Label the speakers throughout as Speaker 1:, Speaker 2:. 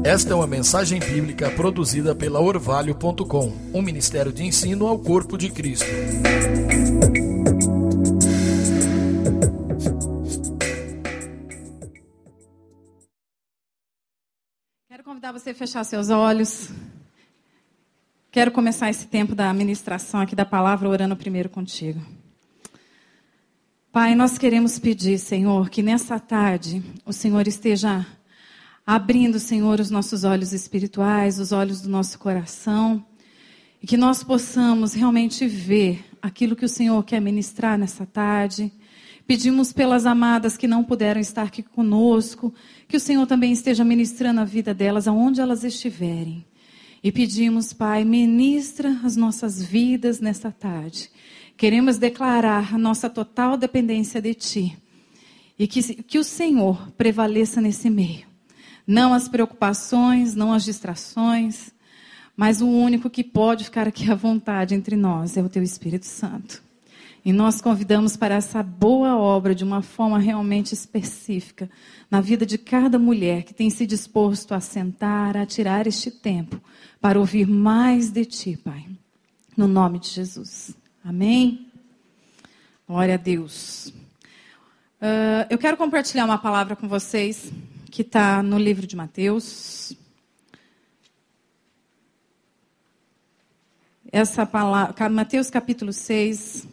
Speaker 1: Esta é uma mensagem bíblica produzida pela Orvalho.com, um ministério de ensino ao corpo de Cristo.
Speaker 2: Quero convidar você a fechar seus olhos. Quero começar esse tempo da ministração aqui da palavra orando primeiro contigo. Pai, nós queremos pedir, Senhor, que nessa tarde o Senhor esteja abrindo, Senhor, os nossos olhos espirituais, os olhos do nosso coração, e que nós possamos realmente ver aquilo que o Senhor quer ministrar nessa tarde. Pedimos pelas amadas que não puderam estar aqui conosco, que o Senhor também esteja ministrando a vida delas, aonde elas estiverem. E pedimos, Pai, ministra as nossas vidas nessa tarde. Queremos declarar a nossa total dependência de Ti. E que o Senhor prevaleça nesse meio. Não as preocupações, não as distrações, mas o único que pode ficar aqui à vontade entre nós é o Teu Espírito Santo. E nós convidamos para essa boa obra de uma forma realmente específica na vida de cada mulher que tem se disposto a sentar, a tirar este tempo para ouvir mais de Ti, Pai. No nome de Jesus. Amém? Glória a Deus. Eu quero compartilhar uma palavra com vocês que está no livro de Mateus. Essa palavra, Mateus capítulo 6.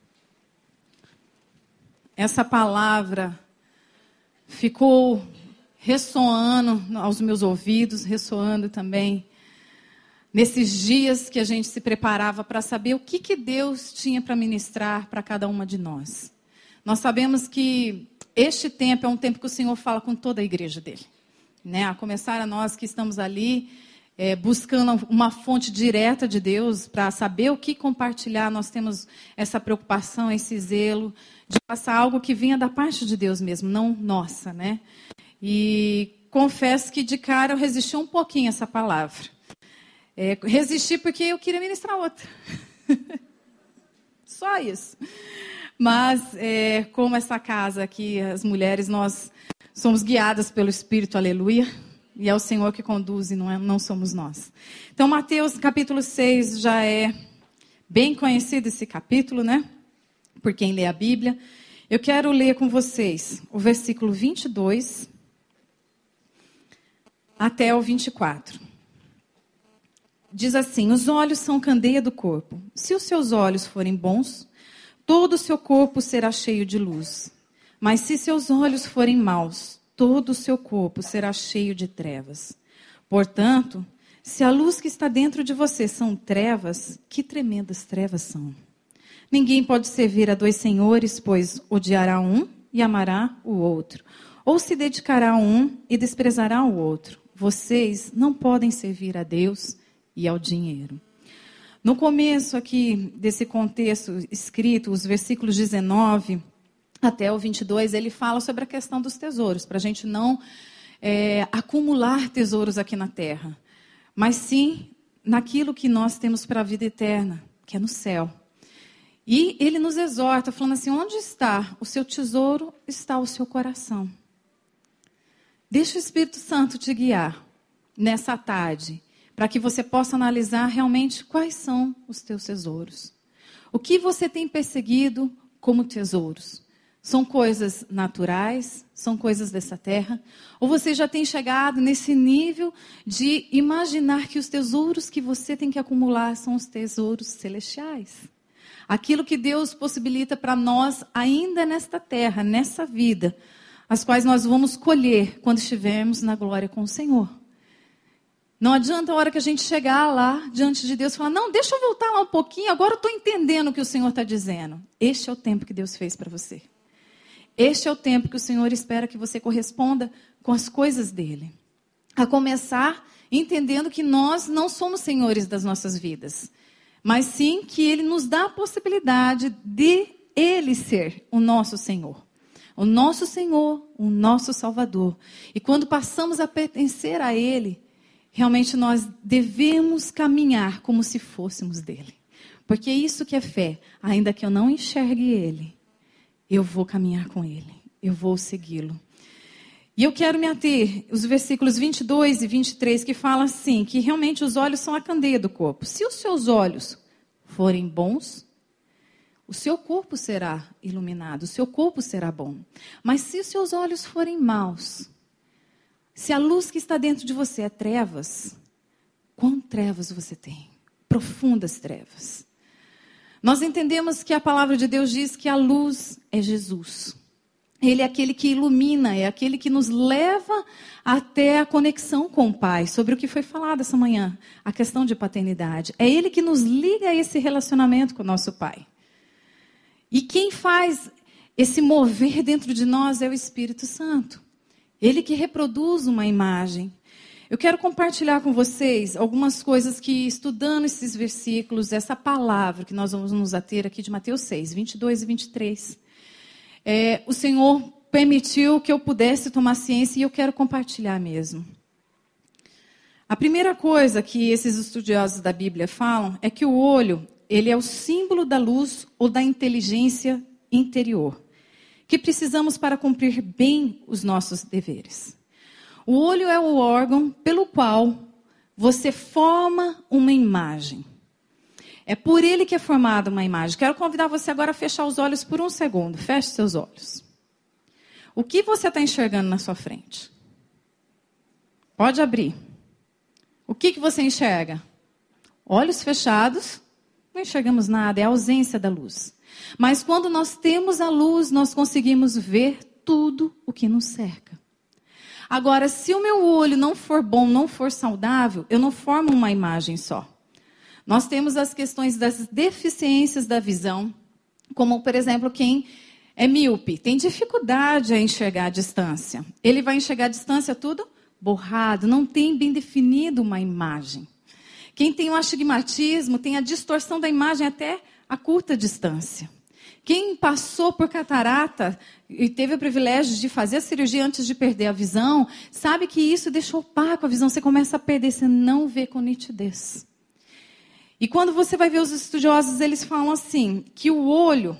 Speaker 2: Essa palavra ficou ressoando aos meus ouvidos, ressoando também nesses dias que a gente se preparava para saber o que Deus tinha para ministrar para cada uma de nós. Nós sabemos que este tempo é um tempo que o Senhor fala com toda a igreja dele, né? A começar a nós que estamos ali buscando uma fonte direta de Deus para saber o que compartilhar. Nós temos essa preocupação, esse zelo de passar algo que vinha da parte de Deus mesmo, não nossa, né? E confesso que de cara eu resisti um pouquinho a essa palavra. Resisti porque eu queria ministrar outra. Só isso. Mas, como essa casa aqui, as mulheres, nós somos guiadas pelo Espírito, aleluia. E é o Senhor que conduz e não somos nós. Então, Mateus capítulo 6 já é bem conhecido esse capítulo, né? Por quem lê a Bíblia. Eu quero ler com vocês o versículo 22 até o 24. Diz assim: os olhos são candeia do corpo. Se os seus olhos forem bons, todo o seu corpo será cheio de luz. Mas se seus olhos forem maus, todo o seu corpo será cheio de trevas. Portanto, se a luz que está dentro de você são trevas, que tremendas trevas são. Ninguém pode servir a dois senhores, pois odiará um e amará o outro. Ou se dedicará a um e desprezará o outro. Vocês não podem servir a Deus e ao dinheiro. No começo aqui desse contexto escrito, os versículos 19 até o 22, ele fala sobre a questão dos tesouros, para a gente não acumular tesouros aqui na terra, mas sim naquilo que nós temos para a vida eterna, que é no céu. E ele nos exorta, falando assim: onde está o seu tesouro, está o seu coração. Deixa o Espírito Santo te guiar nessa tarde, para que você possa analisar realmente quais são os teus tesouros. O que você tem perseguido como tesouros? São coisas naturais? São coisas dessa terra? Ou você já tem chegado nesse nível de imaginar que os tesouros que você tem que acumular são os tesouros celestiais? Aquilo que Deus possibilita para nós ainda nesta terra, nessa vida, as quais nós vamos colher quando estivermos na glória com o Senhor. Não adianta a hora que a gente chegar lá diante de Deus e falar: não, deixa eu voltar lá um pouquinho, agora eu estou entendendo o que o Senhor está dizendo. Este é o tempo que Deus fez para você. Este é o tempo que o Senhor espera que você corresponda com as coisas dele. A começar entendendo que nós não somos senhores das nossas vidas, mas sim que Ele nos dá a possibilidade de Ele ser o nosso Senhor. O nosso Senhor, o nosso Salvador. E quando passamos a pertencer a Ele, realmente nós devemos caminhar como se fôssemos dele. Porque é isso que é fé. Ainda que eu não enxergue Ele, eu vou caminhar com Ele. Eu vou segui-lo. E eu quero me ater os versículos 22 e 23 que falam assim, que realmente os olhos são a candeia do corpo. Se os seus olhos forem bons, o seu corpo será iluminado, o seu corpo será bom. Mas se os seus olhos forem maus, se a luz que está dentro de você é trevas, quão trevas você tem? Profundas trevas. Nós entendemos que a palavra de Deus diz que a luz é Jesus. Ele é aquele que ilumina, é aquele que nos leva até a conexão com o Pai, sobre o que foi falado essa manhã, a questão de paternidade. É Ele que nos liga a esse relacionamento com o nosso Pai. E quem faz esse mover dentro de nós é o Espírito Santo. Ele que reproduz uma imagem. Eu quero compartilhar com vocês algumas coisas que, estudando esses versículos, essa palavra que nós vamos nos ater aqui de Mateus 6, 22 e 23, o Senhor permitiu que eu pudesse tomar ciência e eu quero compartilhar mesmo. A primeira coisa que esses estudiosos da Bíblia falam é que o olho, ele é o símbolo da luz ou da inteligência interior, que precisamos para cumprir bem os nossos deveres. O olho é o órgão pelo qual você forma uma imagem. É por ele que é formada uma imagem. Quero convidar você agora a fechar os olhos por um segundo. Feche seus olhos. O que você está enxergando na sua frente? Pode abrir. O que você enxerga? Olhos fechados, não enxergamos nada, é a ausência da luz. Mas quando nós temos a luz, nós conseguimos ver tudo o que nos cerca. Agora, se o meu olho não for bom, não for saudável, eu não formo uma imagem só. Nós temos as questões das deficiências da visão, como, por exemplo, quem é míope, tem dificuldade a enxergar a distância. Ele vai enxergar a distância tudo borrado, não tem bem definido uma imagem. Quem tem o astigmatismo tem a distorção da imagem até a curta distância. Quem passou por catarata e teve o privilégio de fazer a cirurgia antes de perder a visão, sabe que isso deixa opaco a visão. Você começa a perder, você não vê com nitidez. E quando você vai ver os estudiosos, eles falam assim, que o olho,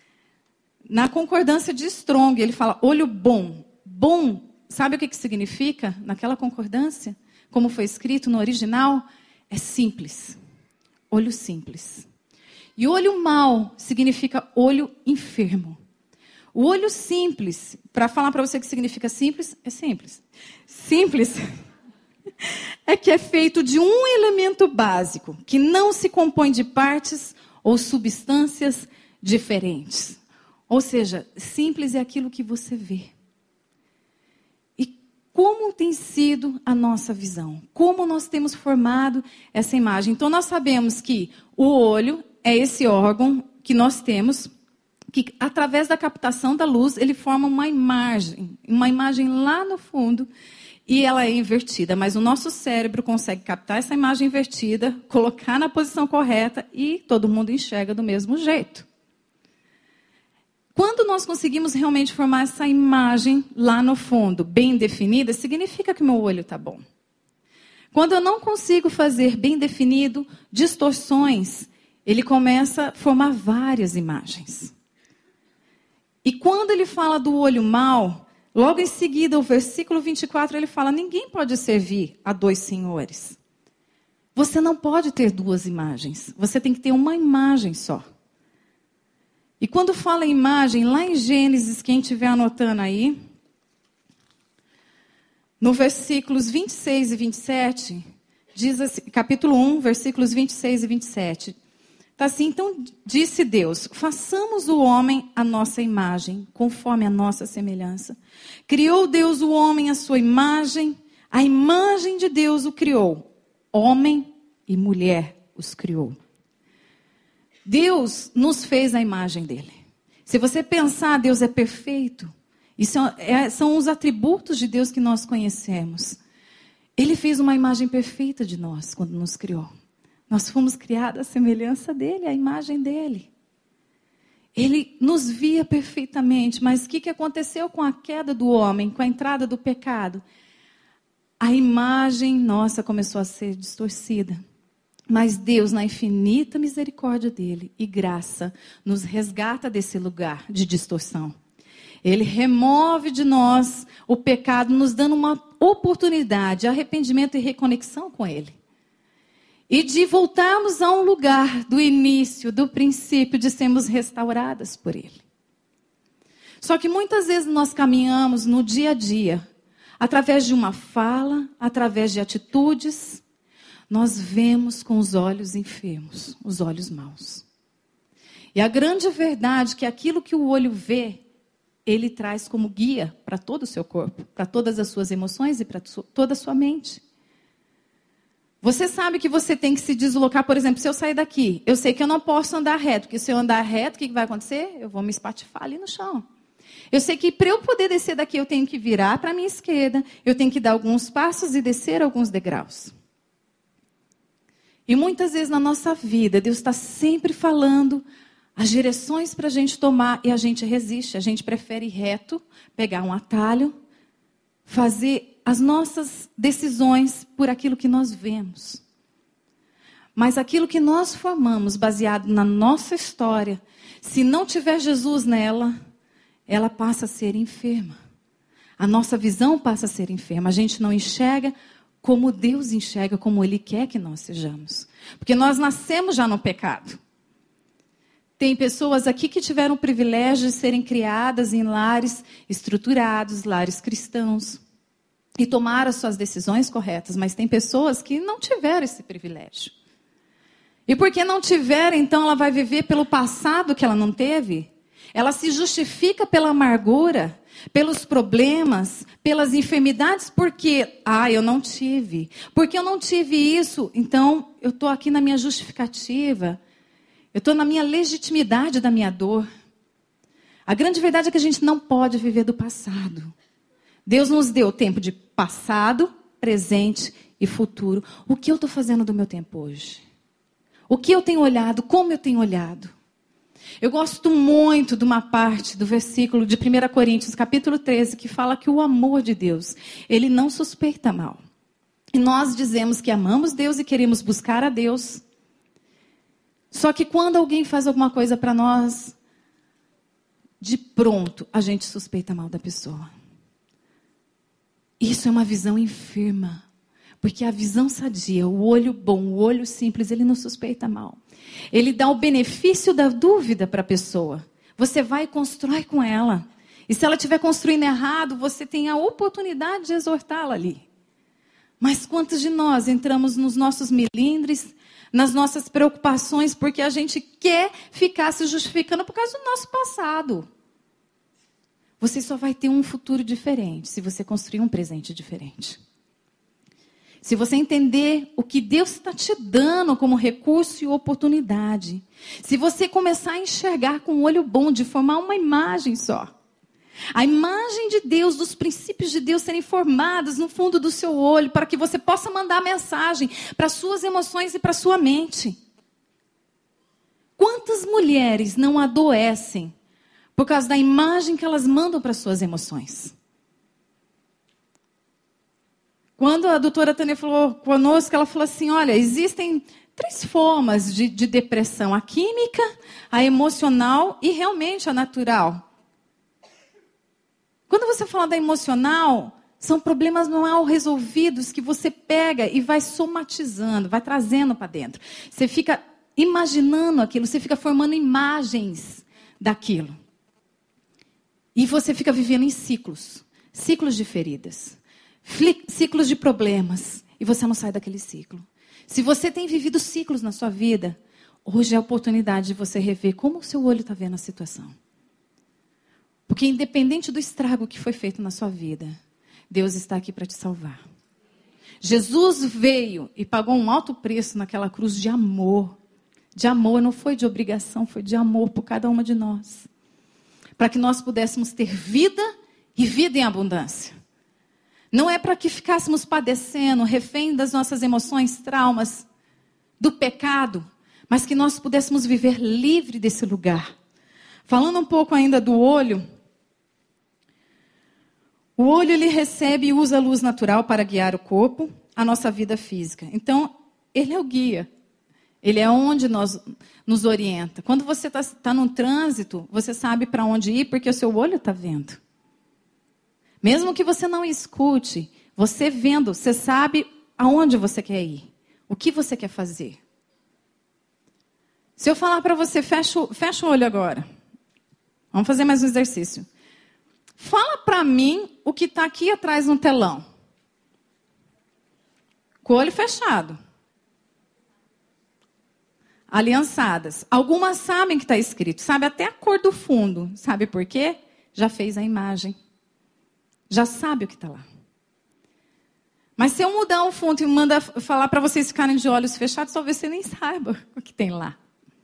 Speaker 2: na concordância de Strong, ele fala olho bom. Bom, sabe o que significa naquela concordância? Como foi escrito no original? É simples. Olho simples. E olho mau significa olho enfermo. O olho simples, para falar para você o que significa simples, é simples. Simples é que é feito de um elemento básico, que não se compõe de partes ou substâncias diferentes. Ou seja, simples é aquilo que você vê. E como tem sido a nossa visão? Como nós temos formado essa imagem? Então, nós sabemos que o olho é esse órgão que nós temos, que através da captação da luz, ele forma uma imagem lá no fundo, e ela é invertida. Mas o nosso cérebro consegue captar essa imagem invertida, colocar na posição correta e todo mundo enxerga do mesmo jeito. Quando nós conseguimos realmente formar essa imagem lá no fundo, bem definida, significa que meu olho está bom. Quando eu não consigo fazer bem definido, distorções, ele começa a formar várias imagens. E quando ele fala do olho mau, logo em seguida, o versículo 24, ele fala, ninguém pode servir a dois senhores. Você não pode ter duas imagens, você tem que ter uma imagem só. E quando fala em imagem, lá em Gênesis, quem estiver anotando aí, no versículos 26 e 27, diz assim, capítulo 1, versículos 26 e 27, está assim, então disse Deus, façamos o homem à nossa imagem, conforme a nossa semelhança. Criou Deus o homem à sua imagem, a imagem de Deus o criou, homem e mulher os criou. Deus nos fez a imagem dele. Se você pensar, Deus é perfeito. Isso são os atributos de Deus que nós conhecemos. Ele fez uma imagem perfeita de nós quando nos criou. Nós fomos criados à semelhança dele, à imagem dele. Ele nos via perfeitamente, mas o que aconteceu com a queda do homem, com a entrada do pecado? A imagem nossa começou a ser distorcida. Mas Deus, na infinita misericórdia dele e graça, nos resgata desse lugar de distorção. Ele remove de nós o pecado, nos dando uma oportunidade de arrependimento e reconexão com Ele. E de voltarmos a um lugar do início, do princípio, de sermos restauradas por Ele. Só que muitas vezes nós caminhamos no dia a dia, através de uma fala, através de atitudes, nós vemos com os olhos enfermos, os olhos maus. E a grande verdade é que aquilo que o olho vê, ele traz como guia para todo o seu corpo, para todas as suas emoções e para toda a sua mente. Você sabe que você tem que se deslocar, por exemplo, se eu sair daqui, eu sei que eu não posso andar reto, porque se eu andar reto, o que vai acontecer? Eu vou me espatifar ali no chão. Eu sei que para eu poder descer daqui, eu tenho que virar para a minha esquerda, eu tenho que dar alguns passos e descer alguns degraus. E muitas vezes na nossa vida, Deus está sempre falando as direções para a gente tomar e a gente resiste, a gente prefere ir reto, pegar um atalho, fazer as nossas decisões por aquilo que nós vemos. Mas aquilo que nós formamos, baseado na nossa história, se não tiver Jesus nela, ela passa a ser enferma. A nossa visão passa a ser enferma. A gente não enxerga como Deus enxerga, como Ele quer que nós sejamos. Porque nós nascemos já no pecado. Tem pessoas aqui que tiveram o privilégio de serem criadas em lares estruturados, lares cristãos. E tomar as suas decisões corretas, mas tem pessoas que não tiveram esse privilégio. E porque não tiveram, então ela vai viver pelo passado que ela não teve. Ela se justifica pela amargura, pelos problemas, pelas enfermidades, porque, eu não tive. Porque eu não tive isso, então eu estou aqui na minha justificativa. Eu estou na minha legitimidade da minha dor. A grande verdade é que a gente não pode viver do passado. Deus nos deu tempo de passado, presente e futuro. O que eu estou fazendo do meu tempo hoje? O que eu tenho olhado? Como eu tenho olhado? Eu gosto muito de uma parte do versículo de 1 Coríntios, capítulo 13, que fala que o amor de Deus, ele não suspeita mal. E nós dizemos que amamos Deus e queremos buscar a Deus. Só que quando alguém faz alguma coisa para nós, de pronto, a gente suspeita mal da pessoa. Isso é uma visão enferma, porque a visão sadia, o olho bom, o olho simples, ele não suspeita mal. Ele dá o benefício da dúvida para a pessoa. Você vai e constrói com ela. E se ela estiver construindo errado, você tem a oportunidade de exortá-la ali. Mas quantos de nós entramos nos nossos melindres, nas nossas preocupações, porque a gente quer ficar se justificando por causa do nosso passado? Você só vai ter um futuro diferente se você construir um presente diferente. Se você entender o que Deus está te dando como recurso e oportunidade. Se você começar a enxergar com o olho bom, de formar uma imagem só. A imagem de Deus, dos princípios de Deus serem formados no fundo do seu olho, para que você possa mandar mensagem para as suas emoções e para a sua mente. Quantas mulheres não adoecem por causa da imagem que elas mandam para suas emoções? Quando a doutora Tânia falou conosco, ela falou assim, olha, existem 3 formas de depressão. A química, a emocional e realmente a natural. Quando você fala da emocional, são problemas mal resolvidos que você pega e vai somatizando, vai trazendo para dentro. Você fica imaginando aquilo, você fica formando imagens daquilo. E você fica vivendo em ciclos. Ciclos de feridas. Ciclos de problemas. E você não sai daquele ciclo. Se você tem vivido ciclos na sua vida, hoje é a oportunidade de você rever como o seu olho está vendo a situação. Porque independente do estrago que foi feito na sua vida, Deus está aqui para te salvar. Jesus veio e pagou um alto preço naquela cruz de amor. De amor, não foi de obrigação, foi de amor por cada uma de nós. Para que nós pudéssemos ter vida e vida em abundância. Não é para que ficássemos padecendo, refém das nossas emoções, traumas, do pecado, mas que nós pudéssemos viver livre desse lugar. Falando um pouco ainda do olho, o olho ele recebe e usa a luz natural para guiar o corpo, a nossa vida física. Então, ele é o guia. Ele é onde nos orienta. Quando você está num trânsito, você sabe para onde ir porque o seu olho está vendo. Mesmo que você não escute, você vendo, você sabe aonde você quer ir. O que você quer fazer. Se eu falar para você, fecha o olho agora. Vamos fazer mais um exercício. Fala para mim o que está aqui atrás no telão. Com o olho fechado. Aliançadas. Algumas sabem que está escrito. Sabe até a cor do fundo. Sabe por quê? Já fez a imagem. Já sabe o que está lá. Mas se eu mudar o fundo e mandar falar para vocês ficarem de olhos fechados, talvez você nem saiba o que tem lá.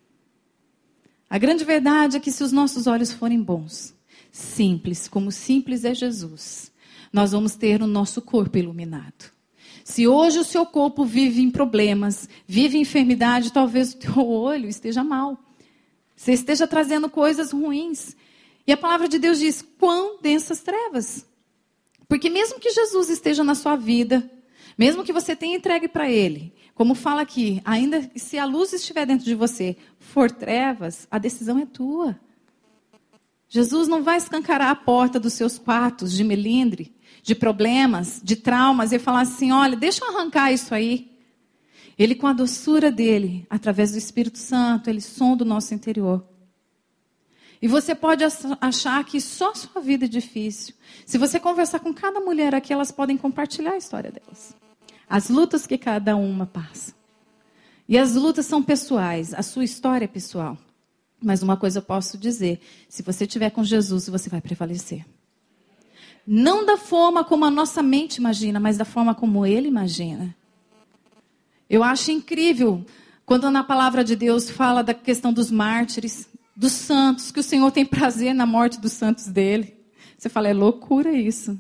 Speaker 2: A grande verdade é que se os nossos olhos forem bons, simples, como simples é Jesus, nós vamos ter o nosso corpo iluminado. Se hoje o seu corpo vive em problemas, vive em enfermidade, talvez o teu olho esteja mal. Você esteja trazendo coisas ruins. E a palavra de Deus diz, quão densas trevas. Porque mesmo que Jesus esteja na sua vida, mesmo que você tenha entregue para Ele, como fala aqui, ainda se a luz estiver dentro de você, for trevas, a decisão é tua. Jesus não vai escancarar a porta dos seus quartos de melindre, de problemas, de traumas, e falar assim, olha, deixa eu arrancar isso aí. Ele, com a doçura dele, através do Espírito Santo, ele sonda o nosso interior. E você pode achar que só a sua vida é difícil. Se você conversar com cada mulher aqui, elas podem compartilhar a história delas. As lutas que cada uma passa. E as lutas são pessoais, a sua história é pessoal. Mas uma coisa eu posso dizer, se você estiver com Jesus, você vai prevalecer. Não da forma como a nossa mente imagina, mas da forma como Ele imagina. Eu acho incrível quando na palavra de Deus fala da questão dos mártires, dos santos, que o Senhor tem prazer na morte dos santos dele. Você fala, é loucura isso.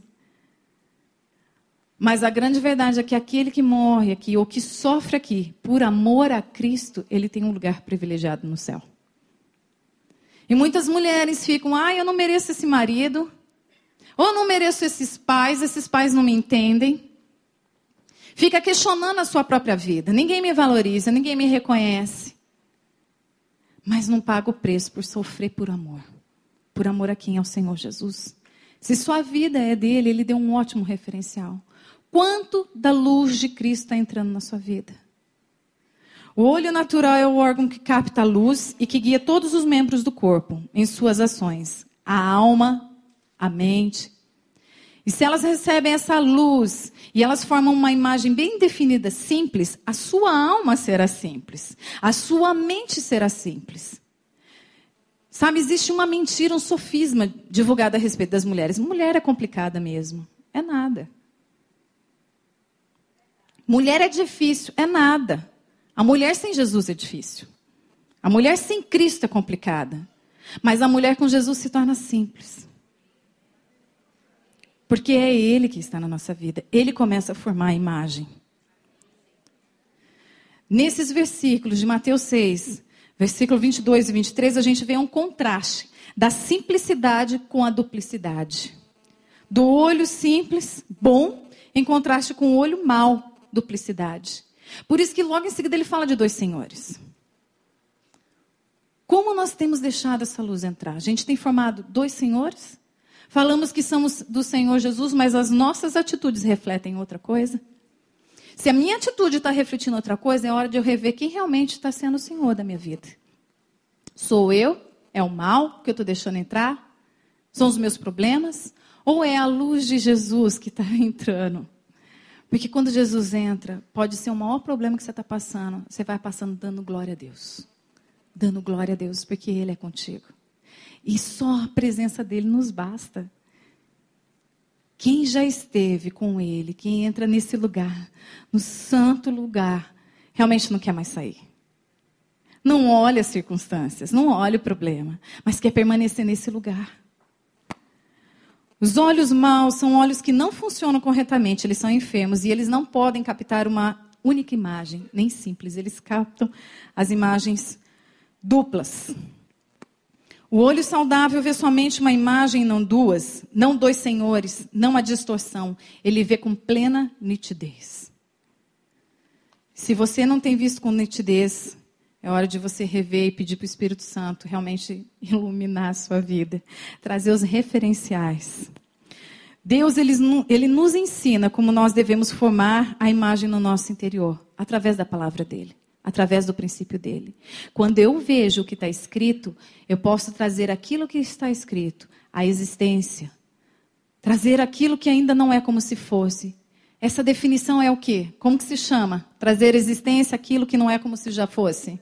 Speaker 2: Mas a grande verdade é que aquele que morre aqui, ou que sofre aqui, por amor a Cristo, ele tem um lugar privilegiado no céu. E muitas mulheres ficam, eu não mereço esse marido, ou não mereço esses pais não me entendem. Fica questionando a sua própria vida. Ninguém me valoriza, ninguém me reconhece. Mas não paga o preço por sofrer por amor. Por amor a quem? Ao Senhor Jesus. Se sua vida é dele, ele deu um ótimo referencial. Quanto da luz de Cristo está entrando na sua vida? O olho natural é o órgão que capta a luz e que guia todos os membros do corpo em suas ações. A alma, a mente. E se elas recebem essa luz e elas formam uma imagem bem definida, simples, a sua alma será simples. A sua mente será simples. Sabe, existe uma mentira, um sofisma divulgado a respeito das mulheres. Mulher é complicada mesmo. É nada. Mulher é difícil. É nada. A mulher sem Jesus é difícil. A mulher sem Cristo é complicada. Mas a mulher com Jesus se torna simples. Porque é Ele que está na nossa vida. Ele começa a formar a imagem. Nesses versículos de Mateus 6, versículo 22 e 23, a gente vê um contraste da simplicidade com a duplicidade. Do olho simples, bom, em contraste com o olho mau, duplicidade. Por isso que logo em seguida ele fala de dois senhores. Como nós temos deixado essa luz entrar? A gente tem formado dois senhores? Falamos que somos do Senhor Jesus, mas as nossas atitudes refletem outra coisa? Se a minha atitude está refletindo outra coisa, é hora de eu rever quem realmente está sendo o Senhor da minha vida. Sou eu? É o mal que eu estou deixando entrar? São os meus problemas? Ou é a luz de Jesus que está entrando? Porque quando Jesus entra, pode ser o maior problema que você está passando. Você vai passando dando glória a Deus. Dando glória a Deus, porque Ele é contigo. E só a presença dEle nos basta. Quem já esteve com Ele, quem entra nesse lugar, no santo lugar, realmente não quer mais sair. Não olha as circunstâncias, não olha o problema, mas quer permanecer nesse lugar. Os olhos maus são olhos que não funcionam corretamente, eles são enfermos e eles não podem captar uma única imagem, nem simples, eles captam as imagens duplas. O olho saudável vê somente uma imagem, não duas, não dois senhores, não a distorção, ele vê com plena nitidez. Se você não tem visto com nitidez, É hora de você rever e pedir para o Espírito Santo realmente iluminar a sua vida. Trazer os referenciais. Deus, ele nos ensina como nós devemos formar a imagem no nosso interior. Através da palavra dele. Através do princípio dele. Quando eu vejo o que está escrito, eu posso trazer aquilo que está escrito à existência. Trazer aquilo que ainda não é como se fosse. Essa definição é o quê? Como que se chama? Trazer à existência aquilo que não é como se já fosse.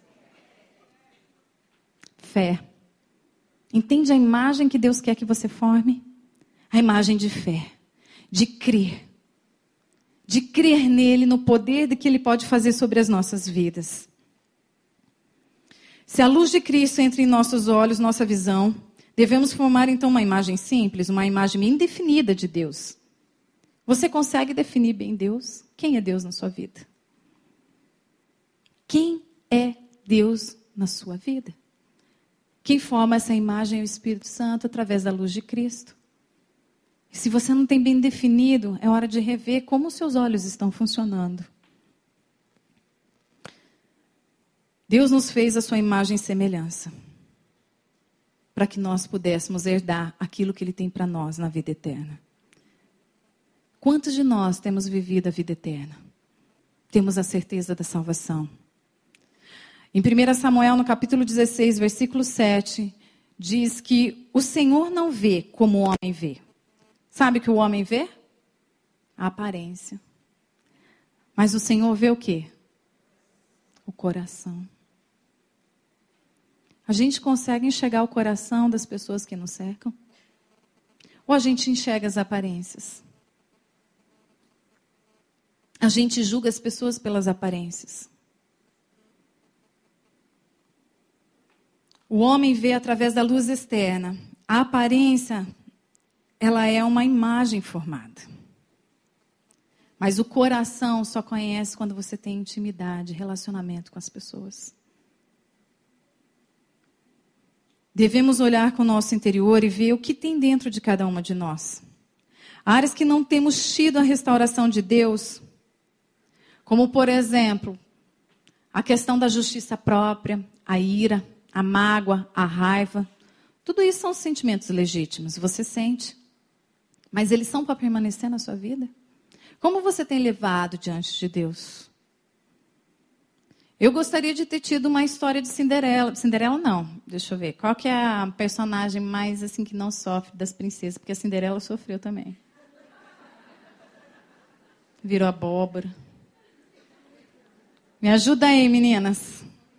Speaker 2: Fé. Entende a imagem que Deus quer que você forme? A imagem de fé. De crer. De crer nele, no poder de que ele pode fazer sobre as nossas vidas. Se a luz de Cristo entra em nossos olhos, nossa visão, devemos formar então uma imagem simples, uma imagem bem definida de Deus. Você consegue definir bem Deus? Quem é Deus na sua vida? Quem é Deus na sua vida? Quem forma essa imagem é o Espírito Santo através da luz de Cristo. E se você não tem bem definido, é hora de rever como os seus olhos estão funcionando. Deus nos fez a sua imagem e semelhança, para que nós pudéssemos herdar aquilo que Ele tem para nós na vida eterna. Quantos de nós temos vivido a vida eterna? Temos a certeza da salvação. Em 1 Samuel, no capítulo 16, versículo 7, diz que o Senhor não vê como o homem vê. Sabe o que o homem vê? A aparência. Mas o Senhor vê o quê? O coração. A gente consegue enxergar o coração das pessoas que nos cercam? Ou a gente enxerga as aparências? A gente julga as pessoas pelas aparências. O homem vê através da luz externa. A aparência, ela é uma imagem formada. Mas o coração só conhece quando você tem intimidade, relacionamento com as pessoas. Devemos olhar com o nosso interior e ver o que tem dentro de cada uma de nós. Áreas que não temos tido a restauração de Deus, como, por exemplo, a questão da justiça própria, a ira, a mágoa, a raiva. Tudo isso são sentimentos legítimos, você sente. Mas eles são para permanecer na sua vida? Como você tem levado diante de Deus? Eu gostaria de ter tido uma história de Cinderela. Cinderela não, deixa eu ver. Qual que é a personagem mais assim que não sofre das princesas? Porque a Cinderela sofreu também. Virou abóbora. Me ajuda aí, meninas.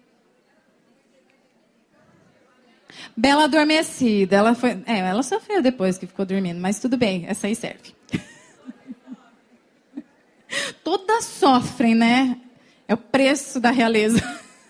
Speaker 2: Bela Adormecida. Ela sofreu depois que ficou dormindo, mas tudo bem, essa aí serve. Todas sofrem, né? É o preço da realeza.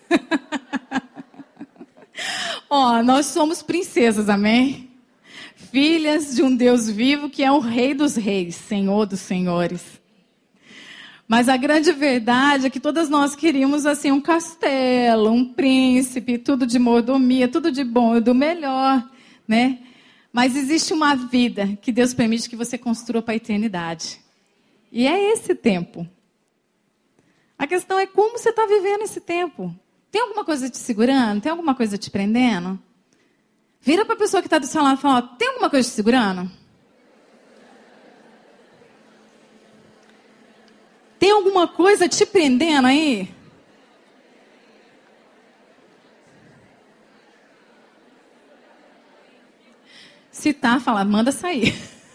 Speaker 2: Nós somos princesas, amém? Filhas de um Deus vivo que é o Rei dos Reis, Senhor dos Senhores. Mas a grande verdade é que todas nós queríamos assim um castelo, um príncipe, tudo de mordomia, tudo de bom e do melhor, né? Mas existe uma vida que Deus permite que você construa para a eternidade. E é esse tempo. A questão é como você está vivendo esse tempo. Tem alguma coisa te segurando? Tem alguma coisa te prendendo? Vira para a pessoa que está do seu lado e fala, tem alguma coisa te segurando? Tem alguma coisa te prendendo aí? Se tá, fala, manda sair.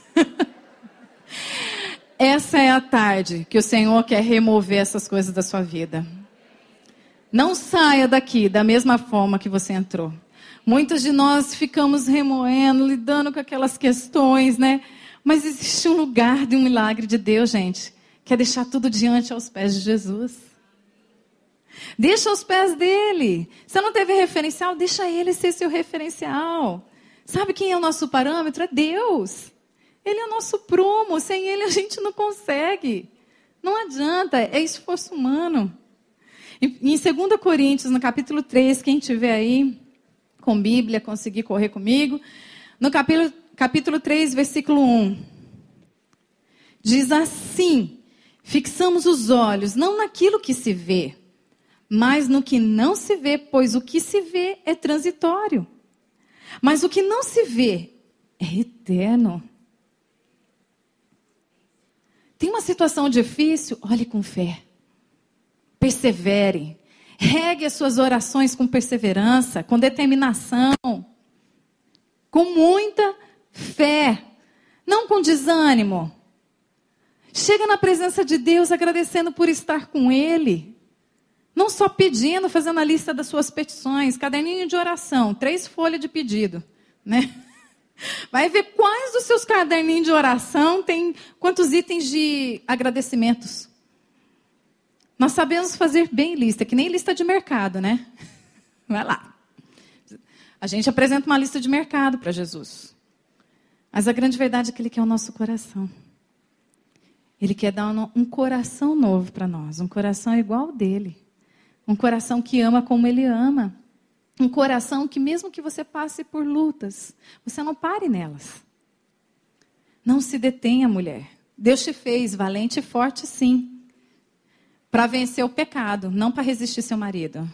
Speaker 2: Essa é a tarde que o Senhor quer remover essas coisas da sua vida. Não saia daqui da mesma forma que você entrou. Muitos de nós ficamos remoendo, lidando com aquelas questões, né? Mas existe um lugar de um milagre de Deus, gente. Que é deixar tudo diante aos pés de Jesus. Deixa aos pés dele. Você não teve referencial? Deixa ele ser seu referencial. Sabe quem é o nosso parâmetro? É Deus. Ele é o nosso prumo. Sem ele a gente não consegue. Não adianta. É esforço humano. Em 2 Coríntios, no capítulo 3, quem tiver aí com Bíblia, conseguir correr comigo. No capítulo 3, versículo 1. Diz assim: fixamos os olhos não naquilo que se vê, mas no que não se vê, pois o que se vê é transitório. Mas o que não se vê é eterno. Tem uma situação difícil? Olhe com fé. Persevere. Regue as suas orações com perseverança, com determinação, com muita fé, não com desânimo. Chega na presença de Deus agradecendo por estar com Ele. Não só pedindo, fazendo a lista das suas petições, caderninho de oração, 3 folhas de pedido, né? Vai ver quais dos seus caderninhos de oração tem quantos itens de agradecimentos. Nós sabemos fazer bem lista, que nem lista de mercado, né? Vai lá. A gente apresenta uma lista de mercado para Jesus. Mas a grande verdade é que Ele quer o nosso coração. Ele quer dar um coração novo para nós, um coração igual ao dele. Um coração que ama como Ele ama. Um coração que mesmo que você passe por lutas, você não pare nelas. Não se detenha, mulher. Deus te fez valente e forte, sim. Para vencer o pecado, não para resistir seu marido.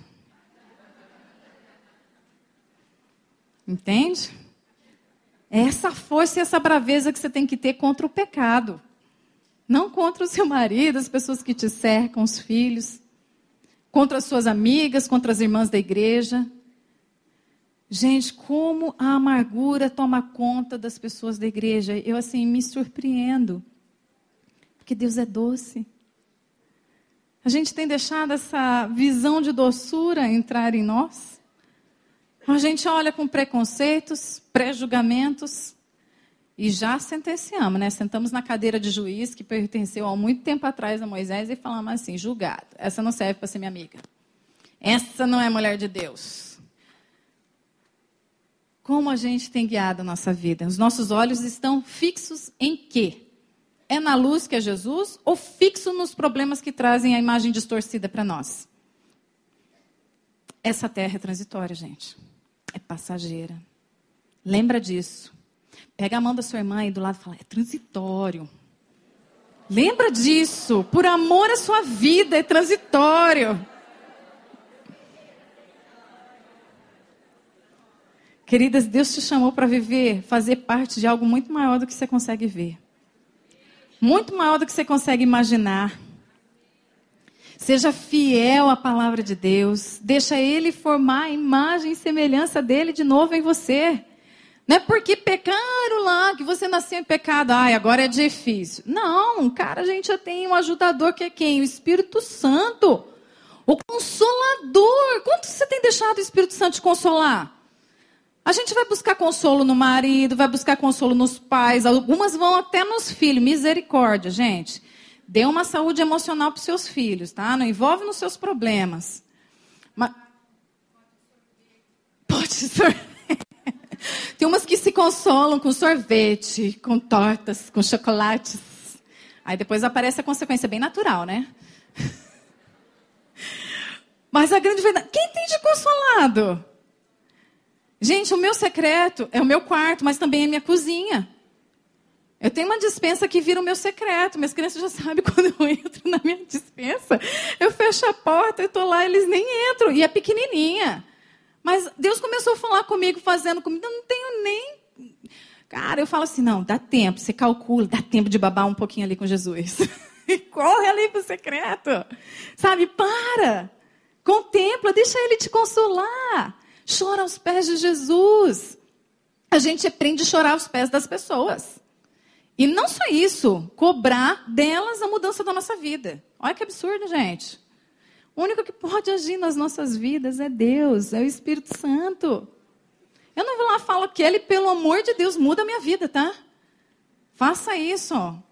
Speaker 2: Entende? É essa força e essa braveza que você tem que ter contra o pecado. Não contra o seu marido, as pessoas que te cercam, os filhos. Contra as suas amigas, contra as irmãs da igreja. Gente, como a amargura toma conta das pessoas da igreja. Eu, assim, me surpreendo. Porque Deus é doce. A gente tem deixado essa visão de doçura entrar em nós. A gente olha com preconceitos, pré-julgamentos e já sentenciamos, né? Sentamos na cadeira de juiz que pertenceu há muito tempo atrás a Moisés e falamos assim, julgado, essa não serve para ser minha amiga. Essa não é mulher de Deus. Como a gente tem guiado a nossa vida? Os nossos olhos estão fixos em quê? É na luz que é Jesus ou fixo nos problemas que trazem a imagem distorcida para nós? Essa terra é transitória, gente. É passageira. Lembra disso. Pega a mão da sua irmã e do lado fala, é transitório. Lembra disso. Por amor à sua vida, é transitório. Queridas, Deus te chamou para viver, fazer parte de algo muito maior do que você consegue ver. Muito maior do que você consegue imaginar. Seja fiel à palavra de Deus. Deixa Ele formar a imagem e semelhança dEle de novo em você. Não é porque pecaram lá, que você nasceu em pecado. Ai, agora é difícil. Não, cara, a gente já tem um ajudador que é quem? O Espírito Santo. O Consolador. Quanto você tem deixado o Espírito Santo te consolar? A gente vai buscar consolo no marido, vai buscar consolo nos pais, algumas vão até nos filhos. Misericórdia, gente. Dê uma saúde emocional para os seus filhos, tá? Não envolve nos seus problemas. Mas... Pode sorvete. Tem umas que se consolam com sorvete, com tortas, com chocolates. Aí depois aparece a consequência bem natural, né? Mas a grande verdade... Quem tem te consolado? Gente, o meu secreto é o meu quarto, mas também é minha cozinha. Eu tenho uma despensa que vira o meu secreto. Minhas crianças já sabem quando eu entro na minha despensa. Eu fecho a porta, eu estou lá, eles nem entram. E é pequenininha. Mas Deus começou a falar comigo, fazendo comida. Eu não tenho nem... Cara, eu falo assim, não, dá tempo. Você calcula, dá tempo de babar um pouquinho ali com Jesus. E corre ali para o secreto. Sabe, para. Contempla, deixa Ele te consolar. Chora aos pés de Jesus. A gente aprende a chorar aos pés das pessoas. E não só isso, cobrar delas a mudança da nossa vida. Olha que absurdo, gente. O único que pode agir nas nossas vidas é Deus, é o Espírito Santo. Eu não vou lá e falo que Ele, pelo amor de Deus, muda a minha vida, tá? Faça isso.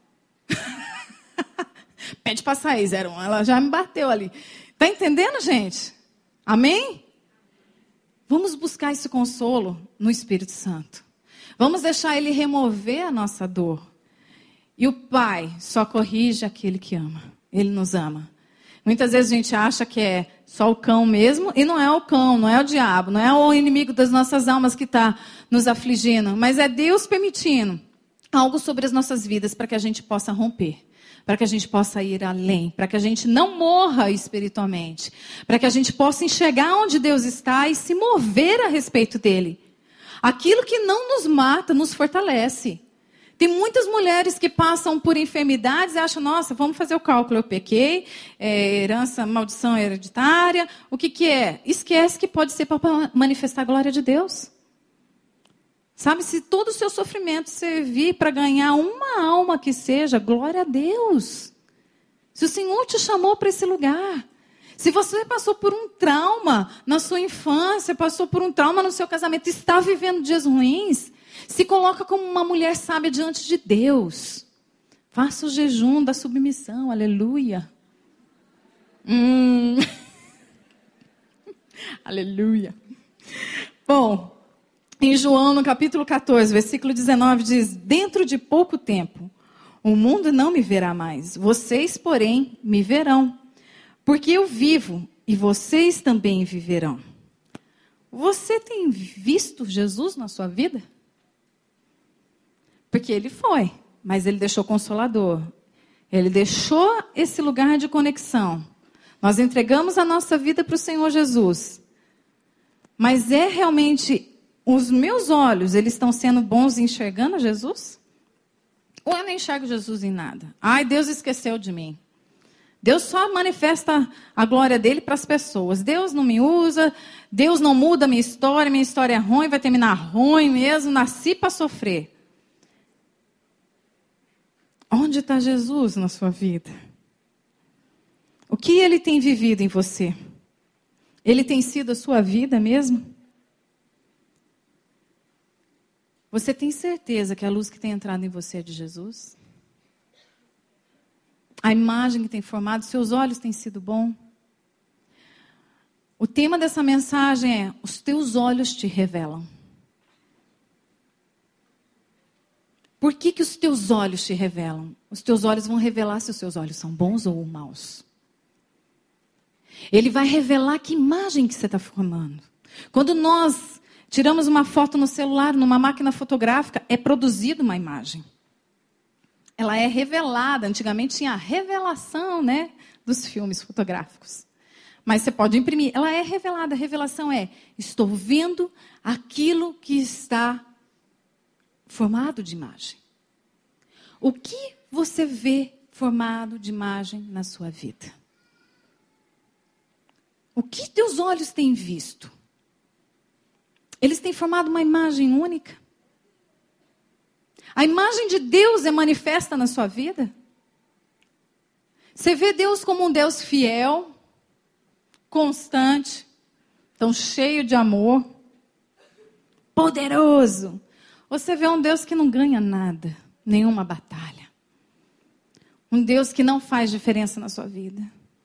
Speaker 2: Pede para sair, 01. Ela já me bateu ali. Tá entendendo, gente? Amém? Vamos buscar esse consolo no Espírito Santo. Vamos deixar Ele remover a nossa dor. E o Pai só corrige aquele que ama. Ele nos ama. Muitas vezes a gente acha que é só o cão mesmo, e não é o cão, não é o diabo, não é o inimigo das nossas almas que está nos afligindo, mas é Deus permitindo algo sobre as nossas vidas para que a gente possa romper, para que a gente possa ir além, para que a gente não morra espiritualmente, para que a gente possa enxergar onde Deus está e se mover a respeito dele. Aquilo que não nos mata, nos fortalece. Tem muitas mulheres que passam por enfermidades e acham, nossa, vamos fazer o cálculo, eu pequei, herança, maldição hereditária, o que é? Esquece que pode ser para manifestar a glória de Deus. Sabe, se todo o seu sofrimento servir para ganhar uma alma que seja, glória a Deus. Se o Senhor te chamou para esse lugar, se você passou por um trauma na sua infância, passou por um trauma no seu casamento, está vivendo dias ruins, se coloca como uma mulher sábia diante de Deus. Faça o jejum da submissão, aleluia. Aleluia. Bom, em João, no capítulo 14, versículo 19, diz: dentro de pouco tempo, o mundo não me verá mais. Vocês, porém, me verão. Porque eu vivo e vocês também viverão. Você tem visto Jesus na sua vida? Porque ele foi, mas ele deixou Consolador. Ele deixou esse lugar de conexão. Nós entregamos a nossa vida para o Senhor Jesus. Mas é realmente, os meus olhos, eles estão sendo bons enxergando Jesus? Ou eu não enxergo Jesus em nada? Ai, Deus esqueceu de mim. Deus só manifesta a glória dele para as pessoas. Deus não me usa, Deus não muda a minha história é ruim, vai terminar ruim mesmo, nasci para sofrer. Onde está Jesus na sua vida? O que ele tem vivido em você? Ele tem sido a sua vida mesmo? Você tem certeza que a luz que tem entrado em você é de Jesus? A imagem que tem formado, seus olhos têm sido bom? O tema dessa mensagem é: os teus olhos te revelam. Por que os teus olhos te revelam? Os teus olhos vão revelar se os seus olhos são bons ou maus. Ele vai revelar que imagem que você está formando. Quando nós tiramos uma foto no celular, numa máquina fotográfica, é produzida uma imagem. Ela é revelada. Antigamente tinha a revelação, né, dos filmes fotográficos. Mas você pode imprimir. Ela é revelada. A revelação é: estou vendo aquilo que está formado de imagem. O que você vê formado de imagem na sua vida? O que teus olhos têm visto? Eles têm formado uma imagem única? A imagem de Deus é manifesta na sua vida? Você vê Deus como um Deus fiel, constante, tão cheio de amor, poderoso? Você vê um Deus que não ganha nada, nenhuma batalha. Um Deus que não faz diferença na sua vida.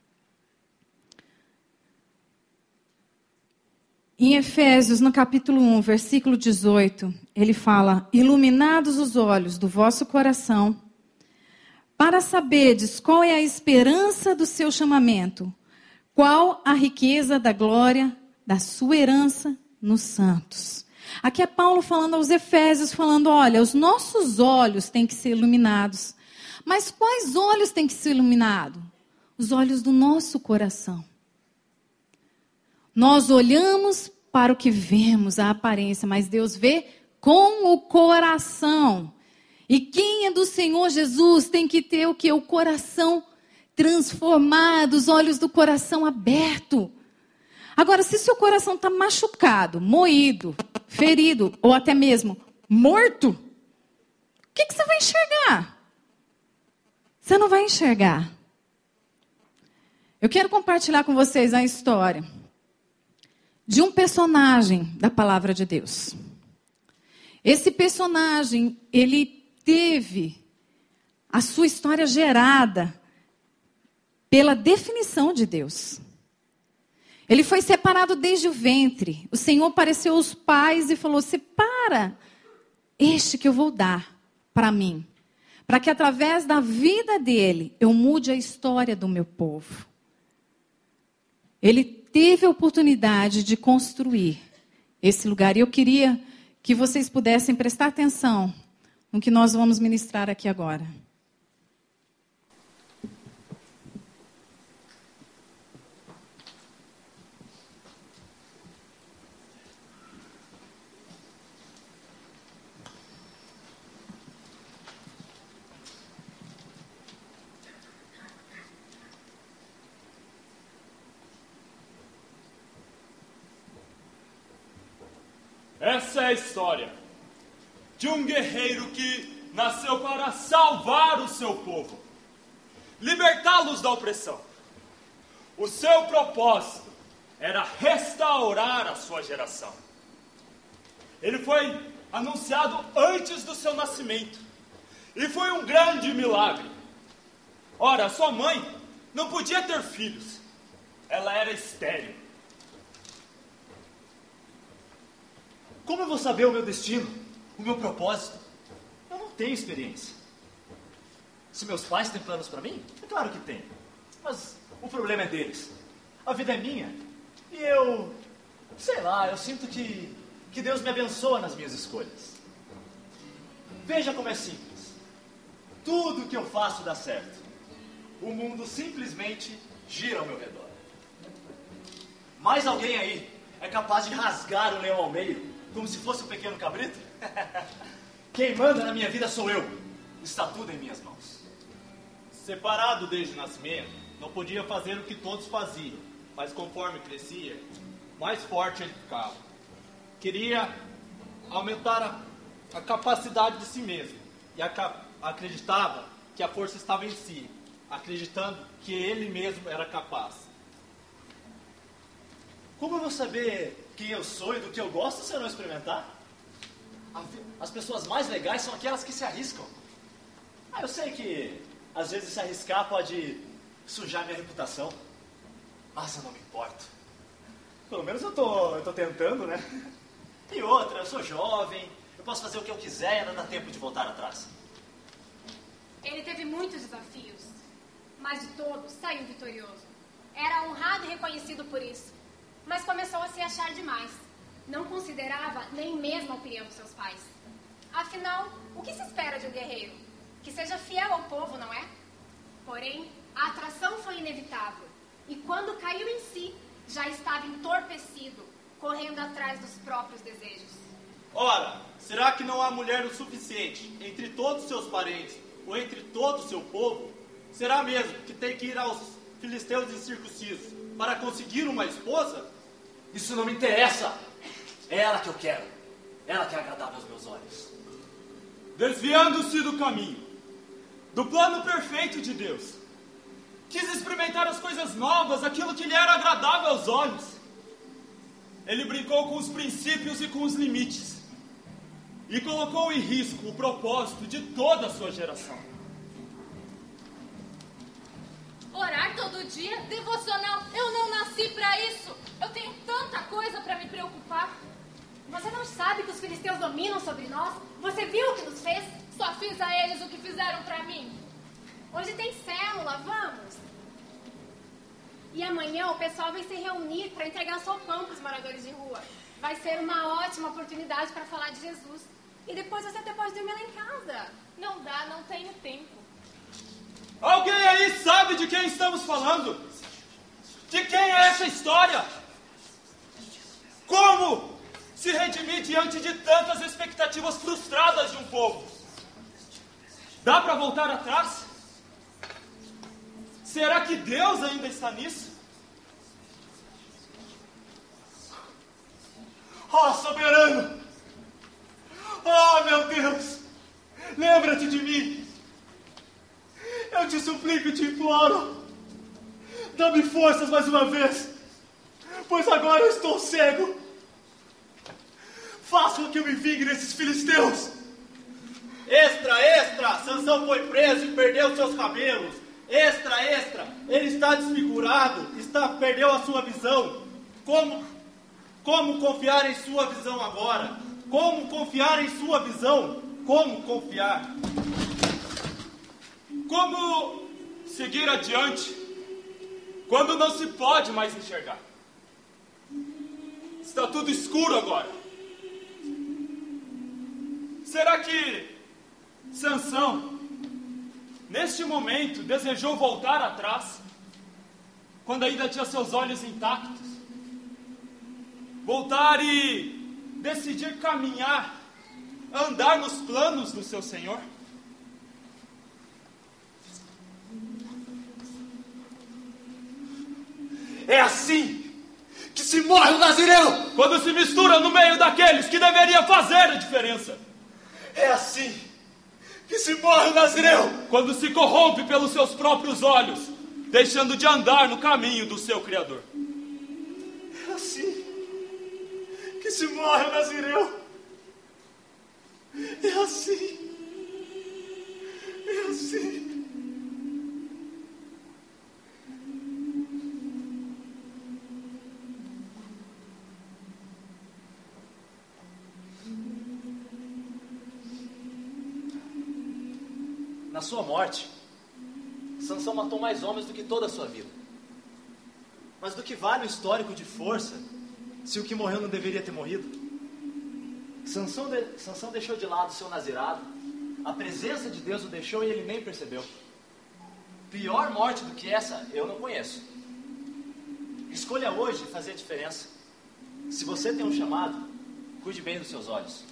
Speaker 2: Em Efésios, no capítulo 1, versículo 18, ele fala: iluminados os olhos do vosso coração, para saberdes qual é a esperança do seu chamamento, qual a riqueza da glória da sua herança nos santos. Aqui é Paulo falando aos Efésios, falando: olha, os nossos olhos têm que ser iluminados. Mas quais olhos têm que ser iluminados? Os olhos do nosso coração. Nós olhamos para o que vemos, a aparência, mas Deus vê com o coração. E quem é do Senhor Jesus tem que ter o quê? O coração transformado, os olhos do coração aberto. Agora, se seu coração está machucado, moído, ferido, ou até mesmo morto, o que você vai enxergar? Você não vai enxergar. Eu quero compartilhar com vocês a história de um personagem da palavra de Deus. Esse personagem, ele teve a sua história gerada pela definição de Deus. Ele foi separado desde o ventre. O Senhor apareceu aos pais e falou: separa este que eu vou dar para mim, para que através da vida dele eu mude a história do meu povo. Ele teve a oportunidade de construir esse lugar. E eu queria que vocês pudessem prestar atenção no que nós vamos ministrar aqui agora.
Speaker 3: Essa é a história de um guerreiro que nasceu para salvar o seu povo, libertá-los da opressão. O seu propósito era restaurar a sua geração. Ele foi anunciado antes do seu nascimento e foi um grande milagre. Ora, sua mãe não podia ter filhos, ela era estéril.
Speaker 4: Como eu vou saber o meu destino, o meu propósito? Eu não tenho experiência. Se meus pais têm planos para mim, é claro que tem. Mas o problema é deles. A vida é minha. E eu, sei lá, eu sinto que Deus me abençoa nas minhas escolhas. Veja como é simples. Tudo que eu faço dá certo. O mundo simplesmente gira ao meu redor. Mais alguém aí é capaz de rasgar o leão ao meio, como se fosse um pequeno cabrito? Quem manda na minha vida sou eu. Está tudo em minhas mãos.
Speaker 5: Separado desde o nascimento, não podia fazer o que todos faziam, mas conforme crescia, mais forte ele ficava. Queria aumentar a capacidade de si mesmo e acreditava que a força estava em si, acreditando que ele mesmo era capaz.
Speaker 4: Como eu vou saber quem eu sou e do que eu gosto se eu não experimentar? As pessoas mais legais são aquelas que se arriscam. Eu sei que às vezes se arriscar pode sujar minha reputação, mas eu não me importo. Pelo menos eu tô tentando, né? E outra, eu sou jovem, eu posso fazer o que eu quiser e ainda dá tempo de voltar atrás.
Speaker 6: Ele teve muitos desafios, mas de todos saiu vitorioso. Era honrado e reconhecido por isso, mas começou a se achar demais. Não considerava nem mesmo a opinião dos seus pais. Afinal, o que se espera de um guerreiro? Que seja fiel ao povo, não é? Porém, a atração foi inevitável. E quando caiu em si, já estava entorpecido, correndo atrás dos próprios desejos.
Speaker 5: Ora, será que não há mulher o suficiente entre todos os seus parentes ou entre todo o seu povo? Será mesmo que tem que ir aos filisteus incircuncisos para conseguir uma esposa?
Speaker 4: Isso não me interessa. É ela que eu quero. Ela que é agradável aos meus olhos.
Speaker 3: Desviando-se do caminho, do plano perfeito de Deus, quis experimentar as coisas novas, aquilo que lhe era agradável aos olhos. Ele brincou com os princípios e com os limites, e colocou em risco o propósito de toda a sua geração.
Speaker 7: Orar todo dia, devocional, eu não nasci para isso. Eu tenho tanta coisa para me preocupar.
Speaker 6: Você não sabe que os filisteus dominam sobre nós? Você viu o que nos fez?
Speaker 7: Só fiz a eles o que fizeram para mim.
Speaker 6: Hoje tem célula, vamos. E amanhã o pessoal vai se reunir para entregar sopão para os moradores de rua. Vai ser uma ótima oportunidade para falar de Jesus. E depois você até pode dormir lá em casa.
Speaker 7: Não dá, não tenho tempo.
Speaker 3: Alguém aí sabe de quem estamos falando? De quem é essa história? Como se redimir diante de tantas expectativas frustradas de um povo? Dá para voltar atrás? Será que Deus ainda está nisso?
Speaker 4: Oh, soberano! Oh, meu Deus! Lembra-te de mim! Eu te suplico e te imploro! Dá-me forças mais uma vez, pois agora eu estou cego! Faça com que eu me vingue desses filisteus!
Speaker 5: Extra, extra! Sansão foi preso e perdeu seus cabelos. Extra, extra! Ele está desfigurado, perdeu a sua visão. Como confiar em sua visão agora? Como confiar em sua visão? Como confiar?
Speaker 3: Como seguir adiante quando não se pode mais enxergar? Está tudo escuro agora. Será que Sansão, neste momento, desejou voltar atrás, quando ainda tinha seus olhos intactos? Voltar e decidir caminhar, andar nos planos do seu Senhor?
Speaker 4: É assim Que se morre o Nazireu!
Speaker 3: Quando se mistura no meio daqueles que deveria fazer a diferença.
Speaker 4: É assim que se morre o Nazireu!
Speaker 3: Quando se corrompe pelos seus próprios olhos, deixando de andar no caminho do seu Criador.
Speaker 4: É assim que se morre o Nazireu! É assim! É assim! Na sua morte, Sansão matou mais homens do que toda a sua vida. Mas do que vale o histórico de força, se o que morreu não deveria ter morrido? Sansão deixou de lado o seu nazirado, a presença de Deus o deixou e ele nem percebeu. Pior morte do que essa, eu não conheço. Escolha hoje fazer a diferença. Se você tem um chamado, cuide bem dos seus olhos.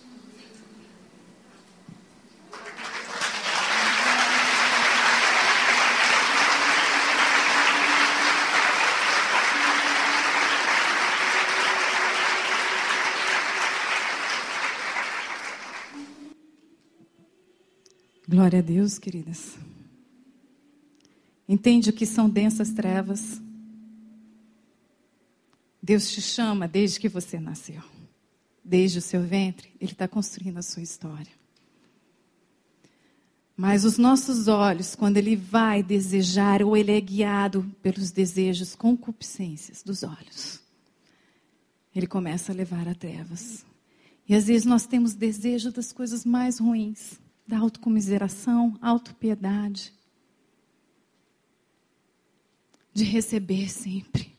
Speaker 2: Glória a Deus, queridas. Entende o que são densas trevas? Deus te chama desde que você nasceu. Desde o seu ventre, Ele está construindo a sua história. Mas os nossos olhos, quando Ele vai desejar, ou Ele é guiado pelos desejos, concupiscências dos olhos, Ele começa a levar a trevas. E às vezes nós temos desejo das coisas mais ruins, da autocomiseração, autopiedade, de receber sempre.